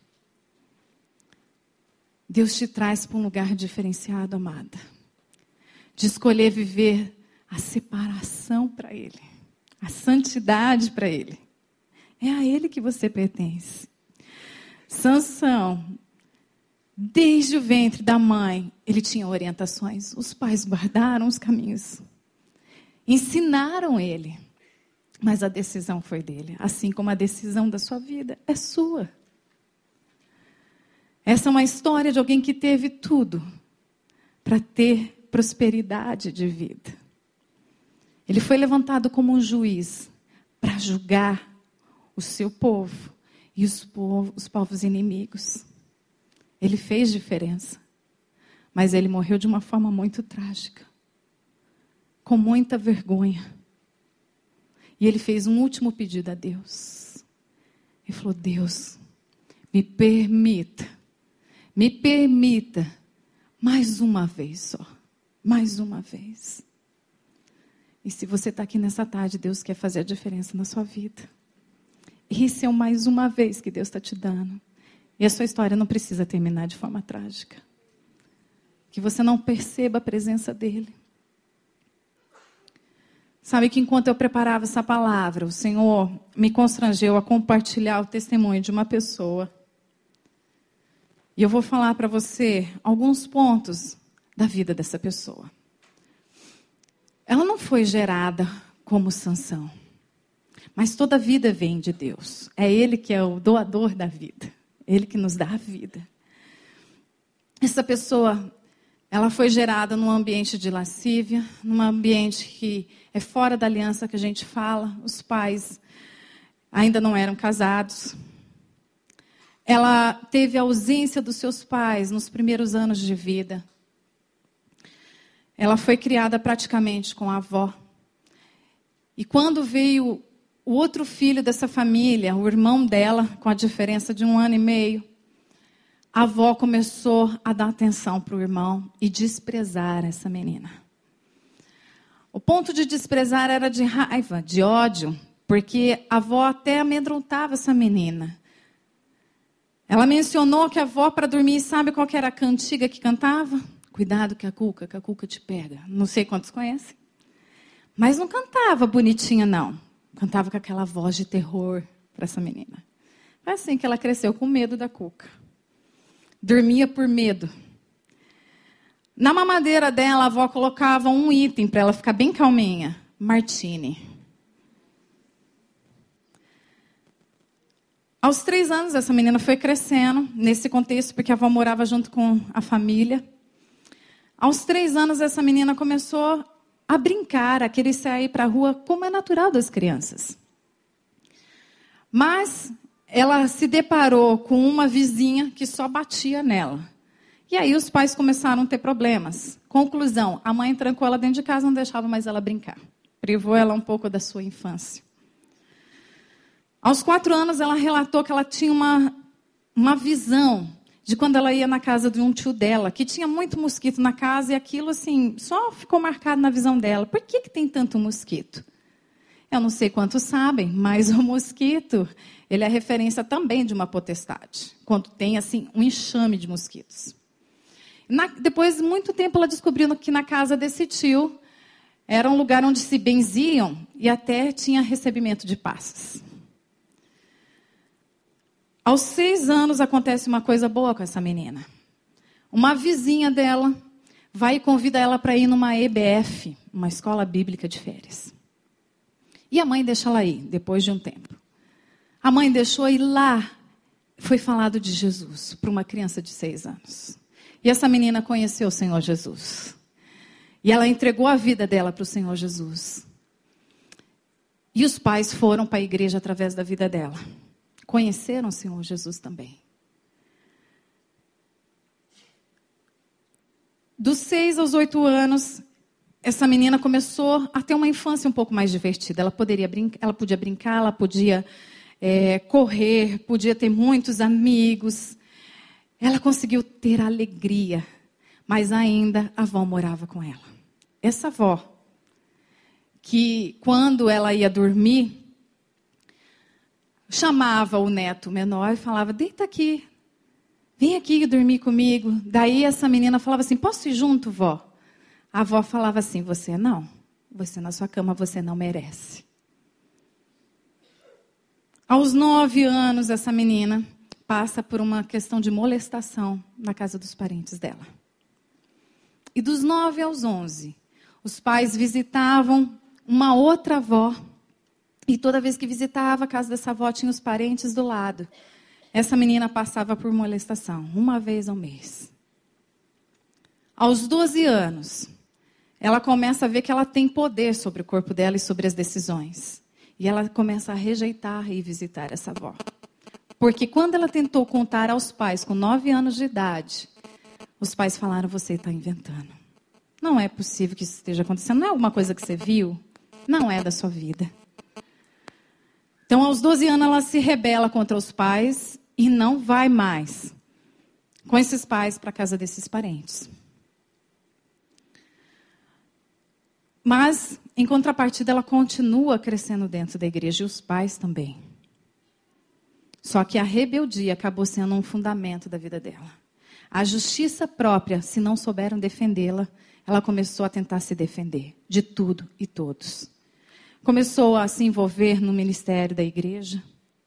Speaker 2: Deus te traz para um lugar diferenciado, amada, de escolher viver a separação para Ele, a santidade para Ele. É a Ele que você pertence. Sansão, desde o ventre da mãe, ele tinha orientações. Os pais guardaram os caminhos, ensinaram ele, mas a decisão foi dele, assim como a decisão da sua vida é sua. Essa é uma história de alguém que teve tudo para ter prosperidade de vida. Ele foi levantado como um juiz para julgar o seu povo e os povos inimigos. Ele fez diferença, mas ele morreu de uma forma muito trágica, com muita vergonha. E ele fez um último pedido a Deus. Ele falou: Deus, me permita mais uma vez só, mais uma vez. E se você está aqui nessa tarde, Deus quer fazer a diferença na sua vida. Esse é o mais uma vez que Deus está te dando. E a sua história não precisa terminar de forma trágica. Que você não perceba a presença dEle. Sabe que enquanto eu preparava essa palavra, o Senhor me constrangeu a compartilhar o testemunho de uma pessoa. E eu vou falar para você alguns pontos da vida dessa pessoa. Ela não foi gerada como Sansão, mas toda a vida vem de Deus. É Ele que é o doador da vida. Ele que nos dá a vida. Essa pessoa, ela foi gerada num ambiente de lascívia, num ambiente que é fora da aliança que a gente fala. Os pais ainda não eram casados. Ela teve a ausência dos seus pais nos primeiros anos de vida. Ela foi criada praticamente com a avó. E quando veio o outro filho dessa família, o irmão dela, com a diferença de 1 ano e meio, a avó começou a dar atenção para o irmão e desprezar essa menina. O ponto de desprezar era de raiva, de ódio, porque a avó até amedrontava essa menina. Ela mencionou que a avó, para dormir, sabe qual que era a cantiga que cantava? Cuidado que a cuca te pega. Não sei quantos conhecem. Mas não cantava bonitinha, não. Cantava com aquela voz de terror para essa menina. Foi assim que ela cresceu, com medo da cuca. Dormia por medo. Na mamadeira dela, a avó colocava um item para ela ficar bem calminha. Martini. Aos 3 anos, essa menina foi crescendo nesse contexto, porque a avó morava junto com a família. Aos 3 anos, essa menina começou a brincar, a querer sair para a rua, como é natural das crianças. Mas ela se deparou com uma vizinha que só batia nela. E aí os pais começaram a ter problemas. Conclusão, a mãe trancou ela dentro de casa, não deixava mais ela brincar. Privou ela um pouco da sua infância. Aos 4 anos, ela relatou que ela tinha uma visão de quando ela ia na casa de um tio dela, que tinha muito mosquito na casa, e aquilo assim, só ficou marcado na visão dela. Por que tem tanto mosquito? Eu não sei quantos sabem, mas o mosquito, ele é referência também de uma potestade, quando tem assim um enxame de mosquitos. Depois de muito tempo, ela descobriu que na casa desse tio era um lugar onde se benziam e até tinha recebimento de passas. Aos 6 anos acontece uma coisa boa com essa menina. Uma vizinha dela vai e convida ela para ir numa EBF, uma escola bíblica de férias. E a mãe deixa ela ir, depois de um tempo. A mãe deixou e lá foi falado de Jesus para uma criança de 6 anos. E essa menina conheceu o Senhor Jesus. E ela entregou a vida dela para o Senhor Jesus. E os pais foram para a igreja através da vida dela. Conheceram o Senhor Jesus também. Dos 6 aos 8 anos, essa menina começou a ter uma infância um pouco mais divertida. Ela podia brincar, ela podia correr, podia ter muitos amigos. Ela conseguiu ter alegria, mas ainda a avó morava com ela. Essa avó, que quando ela ia dormir, chamava o neto menor e falava, deita aqui, vem aqui dormir comigo. Daí essa menina falava assim, posso ir junto, vó? A avó falava assim, você não, você na sua cama, você não merece. Aos 9 anos, essa menina passa por uma questão de molestação na casa dos parentes dela. E dos 9 aos 11, os pais visitavam uma outra avó. E toda vez que visitava a casa dessa avó, tinha os parentes do lado. Essa menina passava por molestação, uma vez ao mês. Aos 12 anos, ela começa a ver que ela tem poder sobre o corpo dela e sobre as decisões. E ela começa a rejeitar e visitar essa avó. Porque quando ela tentou contar aos pais, com 9 anos de idade, os pais falaram, você está inventando. Não é possível que isso esteja acontecendo. Não é alguma coisa que você viu? Não é da sua vida. Então, aos 12 anos, ela se rebela contra os pais e não vai mais com esses pais para a casa desses parentes. Mas, em contrapartida, ela continua crescendo dentro da igreja e os pais também. Só que a rebeldia acabou sendo um fundamento da vida dela. A justiça própria, se não souberam defendê-la, ela começou a tentar se defender de tudo e todos. Começou a se envolver no ministério da igreja.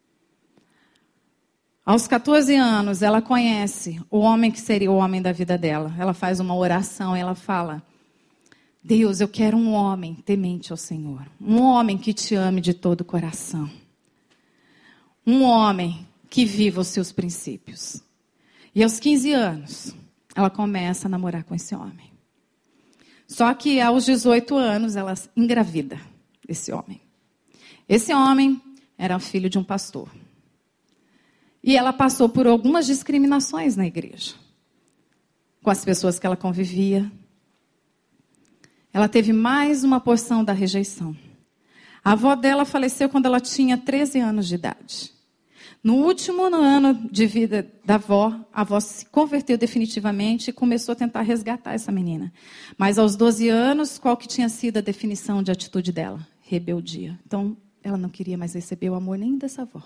Speaker 2: Aos 14 anos, ela conhece o homem que seria o homem da vida dela. Ela faz uma oração e ela fala, Deus, eu quero um homem temente ao Senhor. Um homem que te ame de todo o coração. Um homem que viva os seus princípios. E aos 15 anos, ela começa a namorar com esse homem. Só que aos 18 anos, ela engravida esse homem. Esse homem era filho de um pastor. E ela passou por algumas discriminações na igreja. Com as pessoas que ela convivia. Ela teve mais uma porção da rejeição. A avó dela faleceu quando ela tinha 13 anos de idade. No último ano de vida da avó, a avó se converteu definitivamente e começou a tentar resgatar essa menina. Mas aos 12 anos, qual que tinha sido a definição de atitude dela? Rebeldia. Então, ela não queria mais receber o amor nem dessa avó.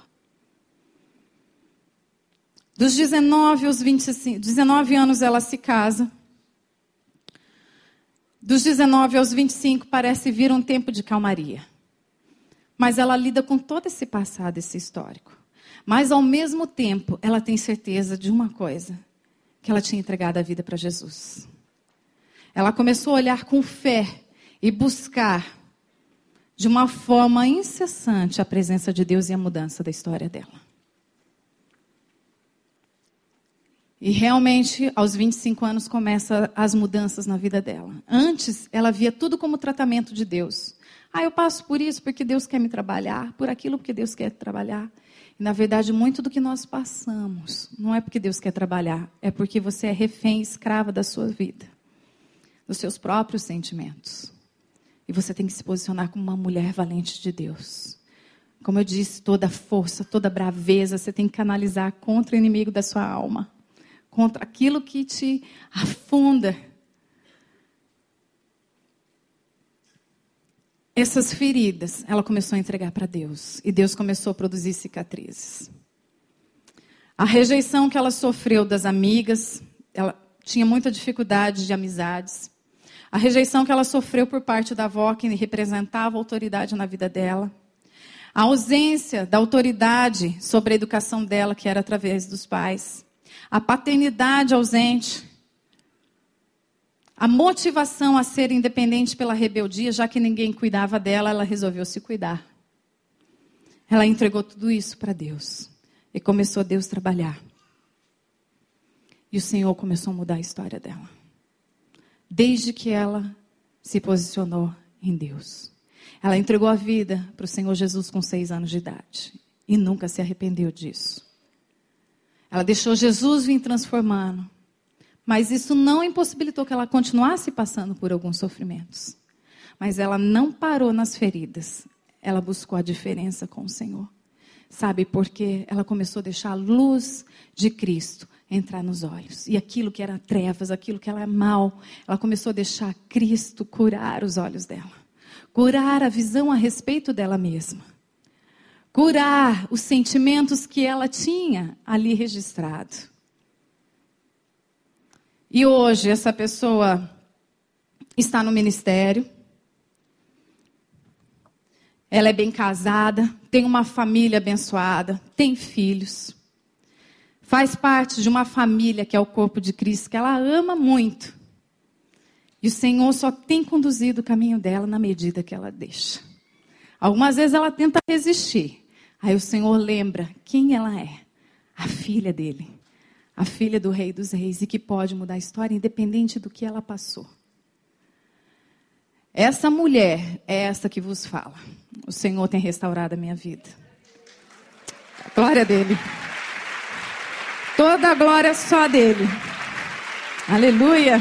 Speaker 2: Dos 19 aos 25, 19 anos ela se casa. Dos 19 aos 25 parece vir um tempo de calmaria. Mas ela lida com todo esse passado, esse histórico. Mas ao mesmo tempo, ela tem certeza de uma coisa, que ela tinha entregado a vida para Jesus. Ela começou a olhar com fé e buscar de uma forma incessante a presença de Deus e a mudança da história dela. E realmente, aos 25 anos, começam as mudanças na vida dela. Antes, ela via tudo como tratamento de Deus. Eu passo por isso porque Deus quer me trabalhar, por aquilo porque Deus quer trabalhar. E, na verdade, muito do que nós passamos não é porque Deus quer trabalhar, é porque você é refém, escrava da sua vida, dos seus próprios sentimentos. E você tem que se posicionar como uma mulher valente de Deus. Como eu disse, toda força, toda braveza, você tem que canalizar contra o inimigo da sua alma. Contra aquilo que te afunda. Essas feridas, ela começou a entregar para Deus. E Deus começou a produzir cicatrizes. A rejeição que ela sofreu das amigas, ela tinha muita dificuldade de amizades. A rejeição que ela sofreu por parte da avó, que representava a autoridade na vida dela. A ausência da autoridade sobre a educação dela, que era através dos pais. A paternidade ausente. A motivação a ser independente pela rebeldia, já que ninguém cuidava dela, ela resolveu se cuidar. Ela entregou tudo isso para Deus. E começou Deus a trabalhar. E o Senhor começou a mudar a história dela. Desde que ela se posicionou em Deus. Ela entregou a vida para o Senhor Jesus com 6 anos de idade. E nunca se arrependeu disso. Ela deixou Jesus vir transformando. Mas isso não impossibilitou que ela continuasse passando por alguns sofrimentos. Mas ela não parou nas feridas. Ela buscou a diferença com o Senhor. Sabe por quê? Ela começou a deixar a luz de Cristo entrar nos olhos. E aquilo que era trevas, aquilo que era mal, ela começou a deixar Cristo curar os olhos dela. Curar a visão a respeito dela mesma. Curar os sentimentos que ela tinha ali registrado. E hoje essa pessoa está no ministério. Ela é bem casada, tem uma família abençoada, tem filhos. Faz parte de uma família que é o corpo de Cristo, que ela ama muito. E o Senhor só tem conduzido o caminho dela na medida que ela deixa. Algumas vezes ela tenta resistir. Aí o Senhor lembra quem ela é. A filha dele. A filha do Rei dos Reis. E que pode mudar a história independente do que ela passou. Essa mulher é essa que vos fala. O Senhor tem restaurado a minha vida. A glória dele. Toda a glória só dele. Aleluia.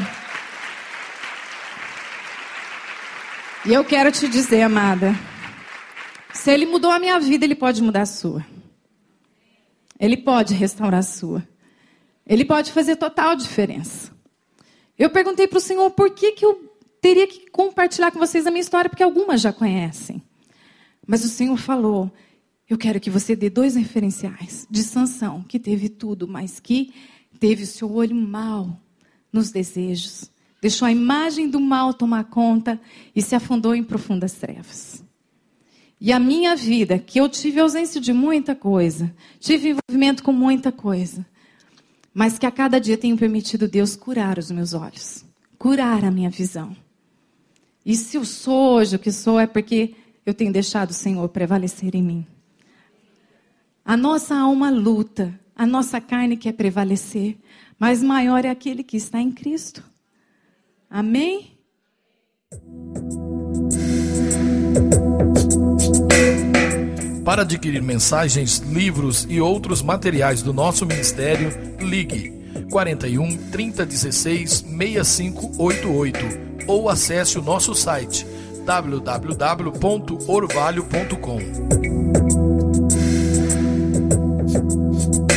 Speaker 2: E eu quero te dizer, amada, se ele mudou a minha vida, ele pode mudar a sua. Ele pode restaurar a sua. Ele pode fazer total diferença. Eu perguntei para o Senhor por que eu teria que compartilhar com vocês a minha história, porque algumas já conhecem. Mas o Senhor falou, eu quero que você dê 2 referenciais de Sansão, que teve tudo, mas que teve o seu olho mau nos desejos. Deixou a imagem do mal tomar conta e se afundou em profundas trevas. E a minha vida, que eu tive ausência de muita coisa, tive envolvimento com muita coisa, mas que a cada dia tenho permitido Deus curar os meus olhos, curar a minha visão. E se eu sou hoje o que sou, é porque eu tenho deixado o Senhor prevalecer em mim. A nossa alma luta, a nossa carne quer prevalecer, mas maior é aquele que está em Cristo. Amém?
Speaker 1: Para adquirir mensagens, livros e outros materiais do nosso ministério, ligue 41 3016 6588 ou acesse o nosso site www.orvalho.com.